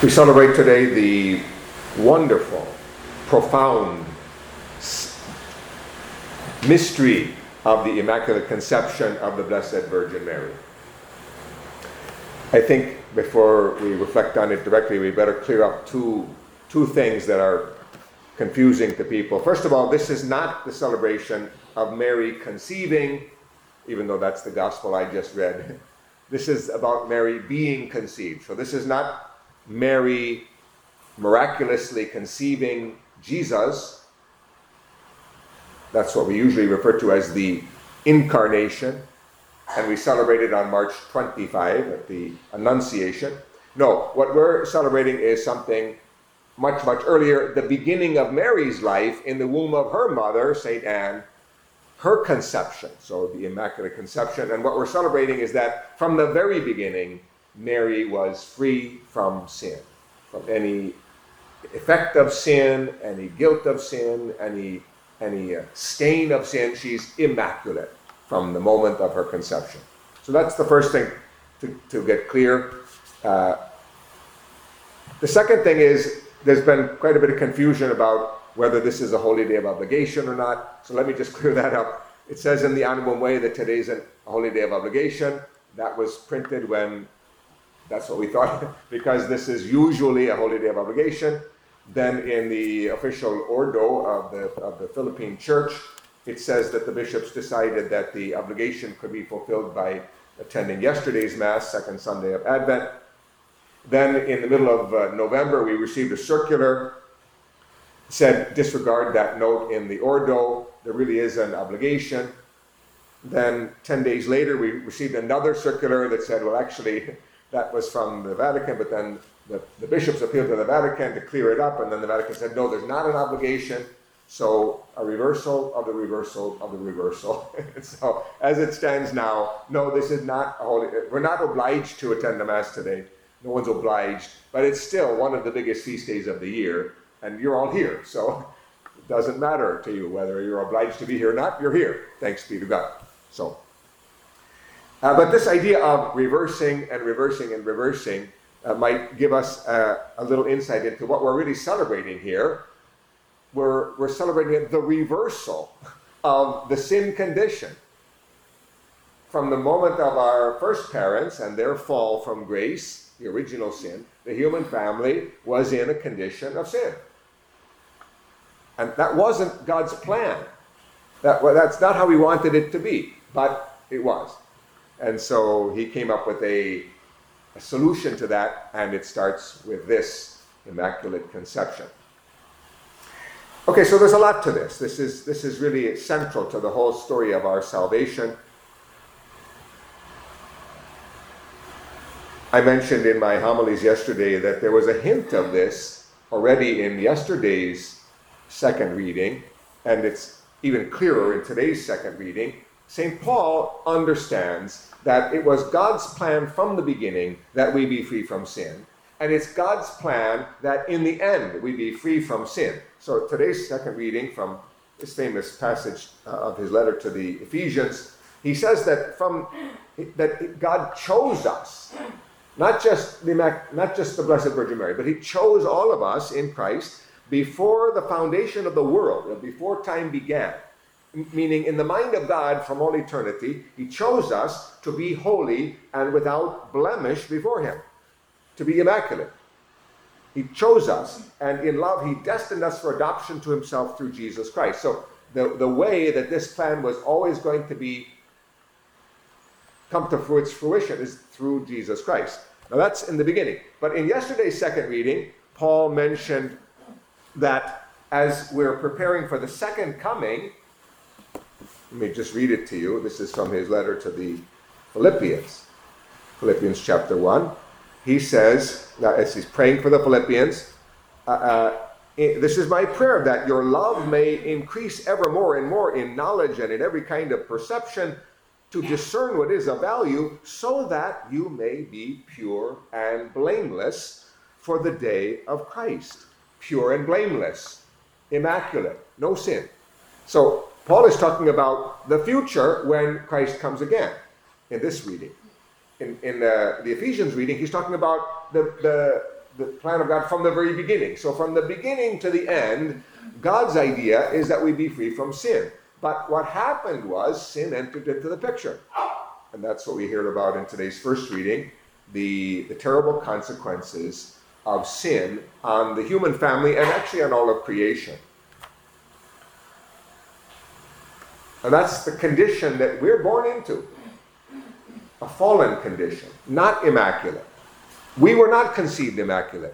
We celebrate today the wonderful, profound mystery of the Immaculate Conception of the Blessed Virgin Mary. I think before we reflect on it directly, we better clear up two things that are confusing to people. First of all, this is not the celebration of Mary conceiving, even though that's the gospel I just read. This is about Mary being conceived. So this is not Mary miraculously conceiving Jesus. That's what we usually refer to as the Incarnation, and we celebrate it on March 25 at the Annunciation. No, what we're celebrating is something much, much earlier, the beginning of Mary's life in the womb of her mother, St. Anne, her conception, so the Immaculate Conception. And what we're celebrating is that from the very beginning, Mary was free from sin, from any effect of sin, any guilt of sin, any stain of sin. She's immaculate from the moment of her conception. So that's the first thing to get clear. The second thing is there's been quite a bit of confusion about whether this is a holy day of obligation or not. So let me just clear that up. It says in the Annuum Way that today's a holy day of obligation. That was printed when that's what we thought, because this is usually a holy day of obligation. Then in the official Ordo of the Philippine Church, it says that the bishops decided that the obligation could be fulfilled by attending yesterday's Mass, second Sunday of Advent. Then in the middle of November, we received a circular, said disregard that note in the Ordo, there really is an obligation. Then 10 days later, we received another circular that said, well, actually, that was from the Vatican, but then the bishops appealed to the Vatican to clear it up, and then the Vatican said, no, there's not an obligation. So a reversal of the reversal of the reversal. So as it stands now, no, this is not a holy, we're not obliged to attend the Mass today. No one's obliged, but it's still one of the biggest feast days of the year, and you're all here. So it doesn't matter to you whether you're obliged to be here or not, you're here. Thanks be to God. So, but this idea of reversing and reversing and reversing might give us a little insight into what we're really celebrating here. We're celebrating the reversal of the sin condition. From the moment of our first parents and their fall from grace, the original sin, the human family was in a condition of sin. And that wasn't God's plan. That's not how he wanted it to be, but it was. And so he came up with a solution to that, and it starts with this Immaculate Conception. Okay, so there's a lot to this. This is really central to the whole story of our salvation. I mentioned in my homilies yesterday that there was a hint of this already in yesterday's second reading, and it's even clearer in today's second reading. St. Paul understands that it was God's plan from the beginning that we be free from sin, and it's God's plan that in the end we be free from sin. So today's second reading from this famous passage of his letter to the Ephesians, he says that God chose us, not just the Blessed Virgin Mary, but he chose all of us in Christ before the foundation of the world, before time began. Meaning, in the mind of God from all eternity, he chose us to be holy and without blemish before him, to be immaculate. He chose us, and in love, he destined us for adoption to himself through Jesus Christ. So the way that this plan was always going to come to its fruition is through Jesus Christ. Now that's in the beginning. But in yesterday's second reading, Paul mentioned that as we're preparing for the second coming, let me just read it to you. This is from his letter to the Philippians. Philippians chapter 1. He says, as he's praying for the Philippians, this is my prayer, that your love may increase ever more and more in knowledge and in every kind of perception, to discern what is of value, so that you may be pure and blameless for the day of Christ. Pure and blameless, immaculate, no sin. So Paul is talking about the future when Christ comes again in this reading. In the Ephesians reading, he's talking about the the plan of God from the very beginning. So from the beginning to the end, God's idea is that we be free from sin. But what happened was sin entered into the picture. And that's what we heard about in today's first reading, the terrible consequences of sin on the human family and actually on all of creation. And that's the condition that we're born into. A fallen condition, not immaculate. We were not conceived immaculate.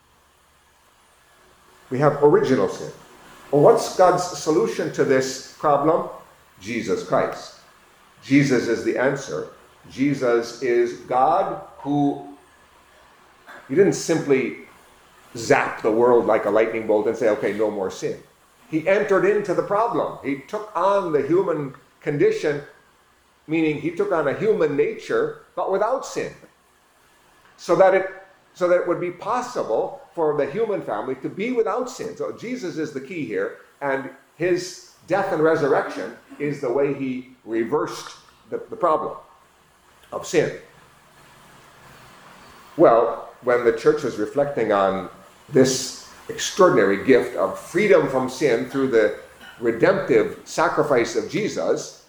We have original sin. Well, what's God's solution to this problem? Jesus Christ. Jesus is the answer. Jesus is God who, he didn't simply zap the world like a lightning bolt and say, okay, no more sin. He entered into the problem. He took on the human condition, meaning he took on a human nature, but without sin. So that it would be possible for the human family to be without sin. So Jesus is the key here, and his death and resurrection is the way he reversed the problem of sin. Well, when the church was reflecting on this extraordinary gift of freedom from sin through the redemptive sacrifice of Jesus,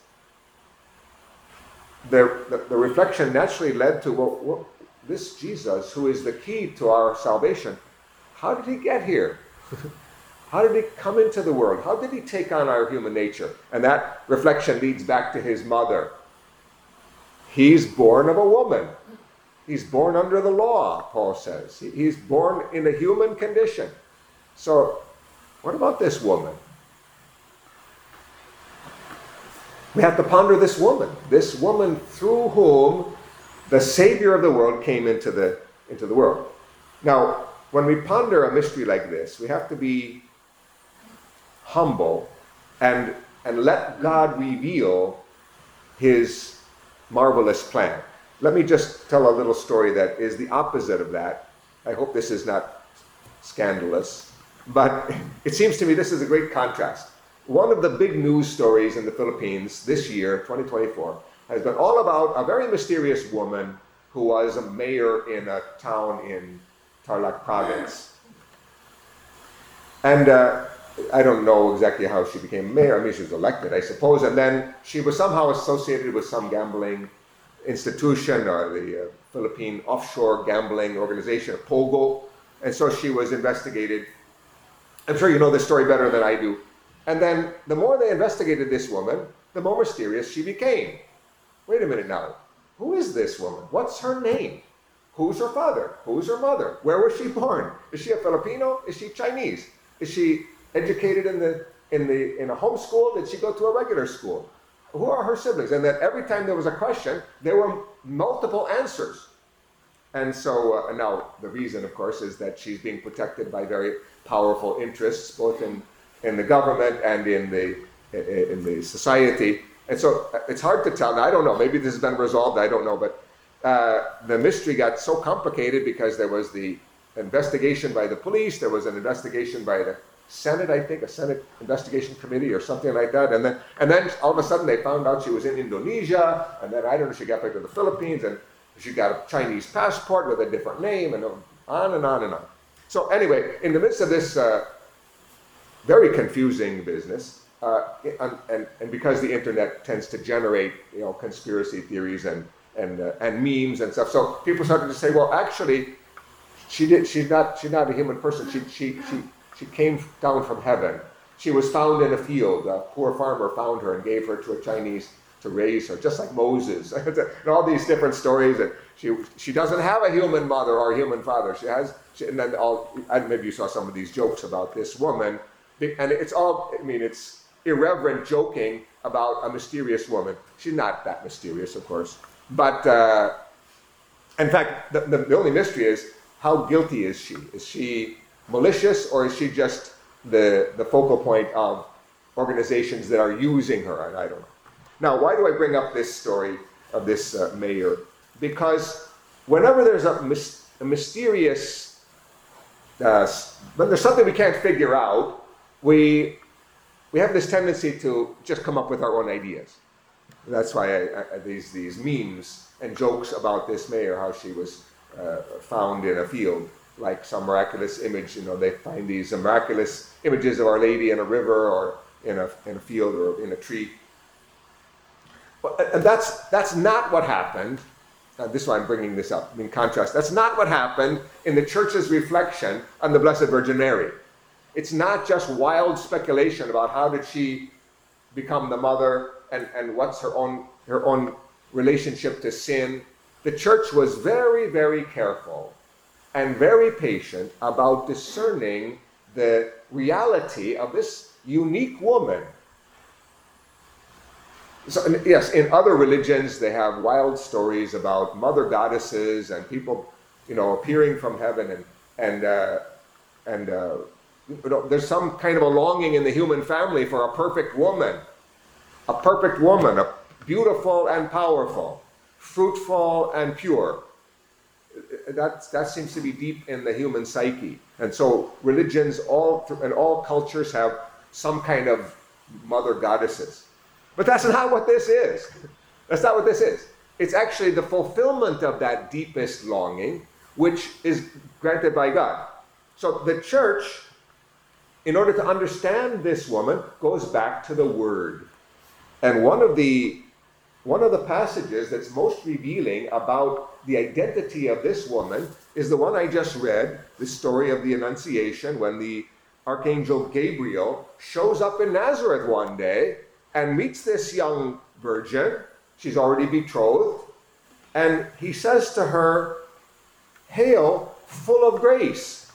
the reflection naturally led to, well, this Jesus, who is the key to our salvation, how did he get here? How did he come into the world? How did he take on our human nature? And that reflection leads back to his mother. He's born of a woman. He's born under the law, Paul says. He's born in a human condition. So, what about this woman? We have to ponder this woman through whom the Savior of the world came into the world. Now, when we ponder a mystery like this, we have to be humble and let God reveal his marvelous plan. Let me just tell a little story that is the opposite of that. I hope this is not scandalous, but it seems to me this is a great contrast. One of the big news stories in the Philippines this year, 2024, has been all about a very mysterious woman who was a mayor in a town in Tarlac province. And I don't know exactly how she became mayor. I mean, she was elected, I suppose. And then she was somehow associated with some gambling institution or the Philippine offshore gambling organization, POGO. And so she was investigated. I'm sure you know this story better than I do. And then the more they investigated this woman, the more mysterious she became. Wait a minute now. Who is this woman? What's her name? Who's her father? Who's her mother? Where was she born? Is she a Filipino? Is she Chinese? Is she educated in a home school? Did she go to a regular school? Who are her siblings? And then every time there was a question, there were multiple answers. And so now the reason, of course, is that she's being protected by very powerful interests, both in the government and in the society. And so it's hard to tell. Now, I don't know. Maybe this has been resolved. I don't know. But the mystery got so complicated because there was the investigation by the police. There was an investigation by the Senate, I think, a Senate investigation committee or something like that. And then all of a sudden they found out she was in Indonesia. And then, I don't know, she got back to the Philippines. And she got a Chinese passport with a different name. And on and on and on. So anyway, in the midst of this very confusing business, and because the internet tends to generate, conspiracy theories and memes and stuff, so people started to say, well, actually, she's not a human person. She came down from heaven. She was found in a field. A poor farmer found her and gave her to a Chinese to raise her, just like Moses. And all these different stories. And she doesn't have a human mother or a human father. And then maybe you saw some of these jokes about this woman. And it's irreverent joking about a mysterious woman. She's not that mysterious, of course. But in fact, the only mystery is, how guilty is she? Is she malicious, or is she just the focal point of organizations that are using her? And I don't know. Now, why do I bring up this story of this mayor? Because whenever there's a mysterious, when there's something we can't figure out, we have this tendency to just come up with our own ideas. That's why these memes and jokes about this mayor, how she was found in a field. like some miraculous image. They find these miraculous images of Our Lady in a river or in a field or in a tree. And that's not what happened. This is why I'm bringing this up. In contrast, that's not what happened in the church's reflection on the Blessed Virgin Mary. It's not just wild speculation about how did she become the mother and what's her own relationship to sin. The church was very, very careful and very patient about discerning the reality of this unique woman. So, yes, in other religions, they have wild stories about mother goddesses and people, appearing from heaven, and there's some kind of a longing in the human family for a perfect woman, a beautiful and powerful, fruitful and pure. That seems to be deep in the human psyche, and so religions and all cultures have some kind of mother goddesses. But that's not what this is. That's not what this is. It's actually the fulfillment of that deepest longing, which is granted by God. So the church, in order to understand this woman, goes back to the Word. And one of the passages that's most revealing about the identity of this woman is the one I just read, the story of the Annunciation, when the Archangel Gabriel shows up in Nazareth one day and meets this young virgin. She's already betrothed. And he says to her, "Hail, full of grace."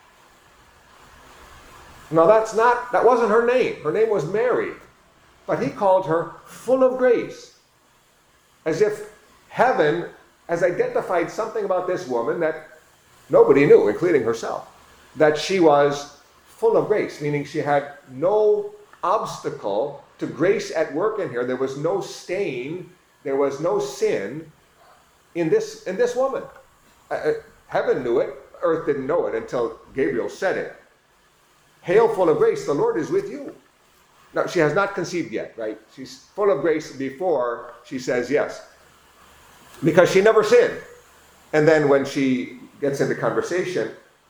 Now that wasn't her name. Her name was Mary. But he called her full of grace. As if heaven has identified something about this woman that nobody knew, including herself. That she was full of grace, meaning she had no obstacle to grace at work in here. There was no stain, there was no sin in this woman. Heaven knew it, earth didn't know it until Gabriel said it. "Hail, full of grace, the Lord is with you." Now, she has not conceived yet, right? She's full of grace before she says yes, because she never sinned. And then when she gets into conversation,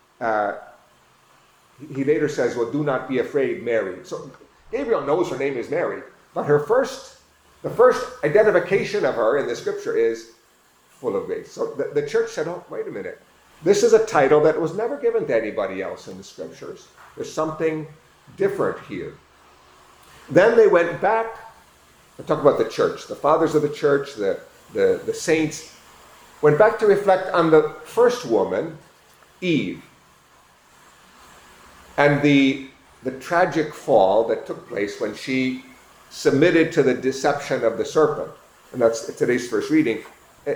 he later says, "Well, do not be afraid, Mary." So Gabriel knows her name is Mary, but the first identification of her in the scripture is full of grace. So the church said, "Oh, wait a minute. This is a title that was never given to anybody else in the scriptures. There's something different here." Then they went back and talk about the church. The fathers of the church, the saints, went back to reflect on the first woman, Eve, and the tragic fall that took place when she submitted to the deception of the serpent. And that's today's first reading.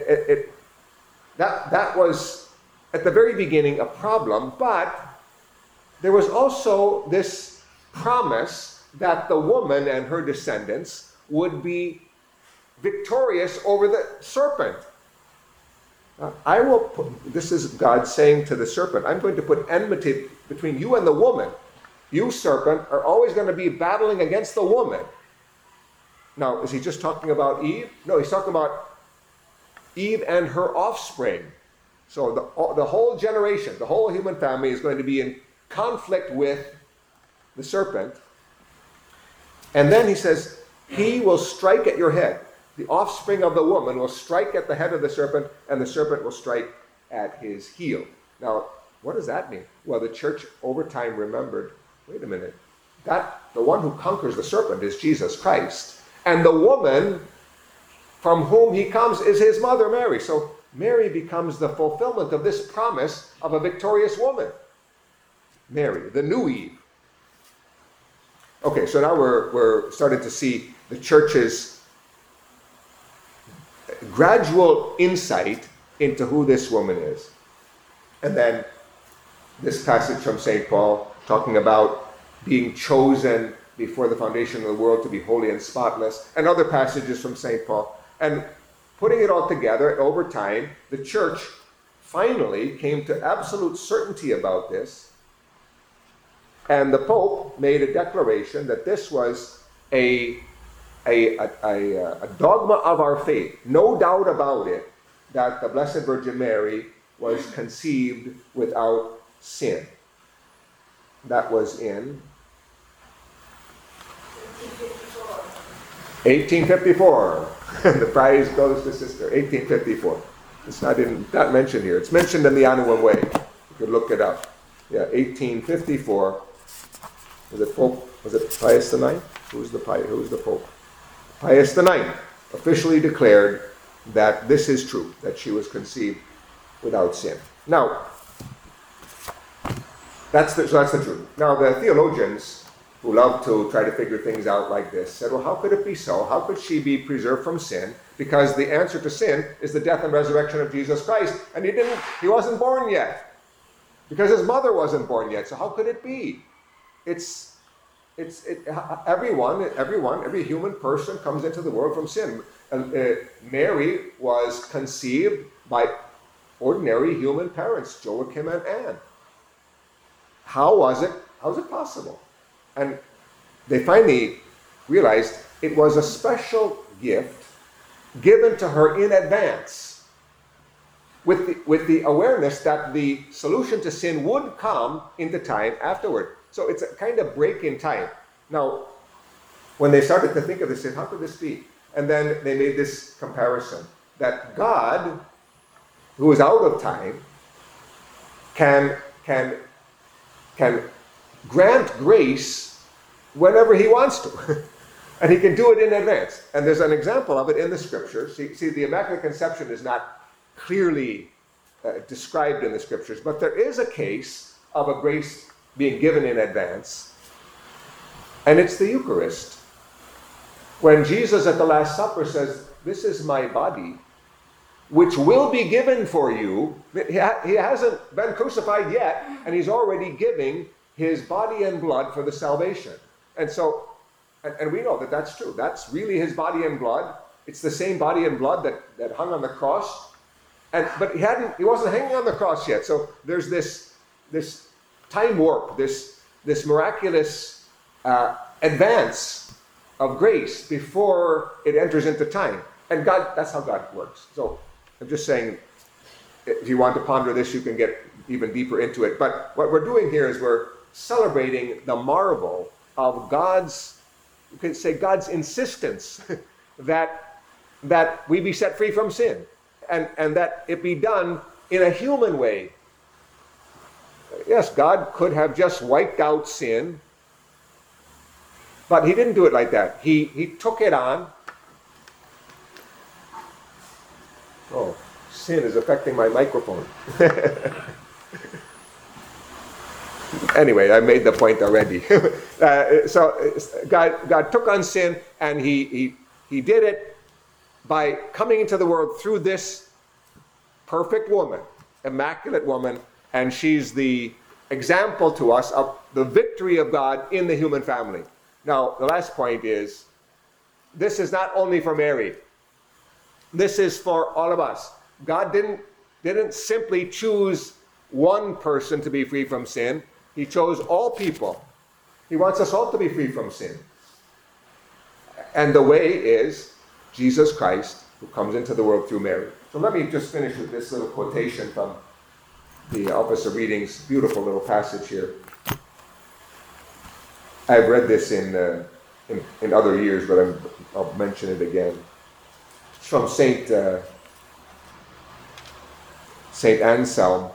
That was, at the very beginning, a problem, but there was also this promise that the woman and her descendants would be victorious over the serpent. This is God saying to the serpent, "I'm going to put enmity between you and the woman. You, serpent, are always going to be battling against the woman." Now, is he just talking about Eve? No, he's talking about Eve and her offspring. So the whole generation, the whole human family is going to be in conflict with the serpent. And then he says, "He will strike at your head." The offspring of the woman will strike at the head of the serpent, and the serpent will strike at his heel. Now, what does that mean? Well, the church over time remembered, wait a minute, that the one who conquers the serpent is Jesus Christ. And the woman from whom he comes is his mother, Mary. So Mary becomes the fulfillment of this promise of a victorious woman. Mary, the new Eve. Okay, so now we're starting to see the church's gradual insight into who this woman is. And then this passage from St. Paul talking about being chosen before the foundation of the world to be holy and spotless, and other passages from St. Paul. And putting it all together, over time, the church finally came to absolute certainty about this. And the Pope made a declaration that this was a dogma of our faith, no doubt about it, that the Blessed Virgin Mary was conceived without sin. That was in 1854. The prize goes to sister. 1854. It's not mentioned here. It's mentioned in the Anawim Way. You could look it up. Yeah, 1854. Was it Pius IX? Who's the Pope? Pius IX officially declared that this is true, that she was conceived without sin. Now, that's the truth. Now, the theologians who love to try to figure things out like this said, well, how could it be so? How could she be preserved from sin? Because the answer to sin is the death and resurrection of Jesus Christ, and he wasn't born yet. Because his mother wasn't born yet, so how could it be? Every human person comes into the world from sin. Mary was conceived by ordinary human parents, Joachim and Anne. How was it possible? And they finally realized it was a special gift given to her in advance, with the awareness that the solution to sin would come into time afterward. So it's a kind of break in time. Now, when they started to think of this, they said, how could this be? And then they made this comparison that God, who is out of time, can grant grace whenever he wants to. And he can do it in advance. And there's an example of it in the scriptures. See, the Immaculate Conception is not clearly described in the scriptures, but there is a case of a grace being given in advance, and it's the Eucharist. When Jesus at the Last Supper says, this is my body, which will be given for you. He hasn't been crucified yet, and he's already giving his body and blood for the salvation. And so, and we know that that's true. That's really his body and blood. It's the same body and blood that hung on the cross. But he wasn't hanging on the cross yet. So there's this time warp, this miraculous advance of grace before it enters into time. And God, that's how God works. So I'm just saying, if you want to ponder this, you can get even deeper into it. But what we're doing here is we're celebrating the marvel of God's, you could say God's insistence that we be set free from sin, and that it be done in a human way. Yes, God could have just wiped out sin, but he didn't do it like that. He took it on. Oh, sin is affecting my microphone. Anyway, I made the point already. So God took on sin, and he did it by coming into the world through this perfect woman, immaculate woman, and she's the example to us of the victory of God in the human family. Now, the last point is, this is not only for Mary. This is for all of us. God didn't simply choose one person to be free from sin. He chose all people. He wants us all to be free from sin. And the way is Jesus Christ, who comes into the world through Mary. So let me just finish with this little quotation from the Office of Readings. Beautiful little passage here. I've read this in other years, but I'll mention it again. It's from Saint Anselm.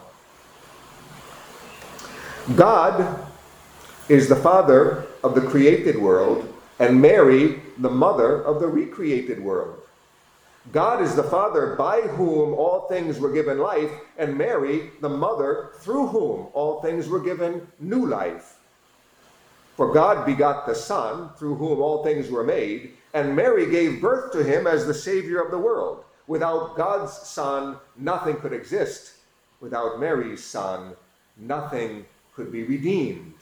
God is the Father of the created world, and Mary the mother of the recreated world. God is the Father by whom all things were given life, and Mary the mother through whom all things were given new life. For God begot the Son, through whom all things were made, and Mary gave birth to him as the Savior of the world. Without God's Son, nothing could exist. Without Mary's Son, nothing could be redeemed.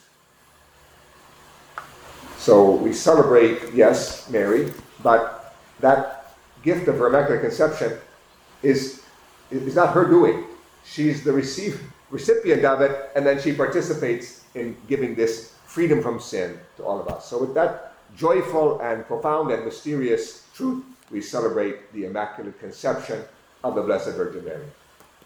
So we celebrate, yes, Mary, but that gift of her Immaculate Conception is not her doing. She's the recipient of it, and then she participates in giving this freedom from sin to all of us. So with that joyful and profound and mysterious truth, we celebrate the Immaculate Conception of the Blessed Virgin Mary.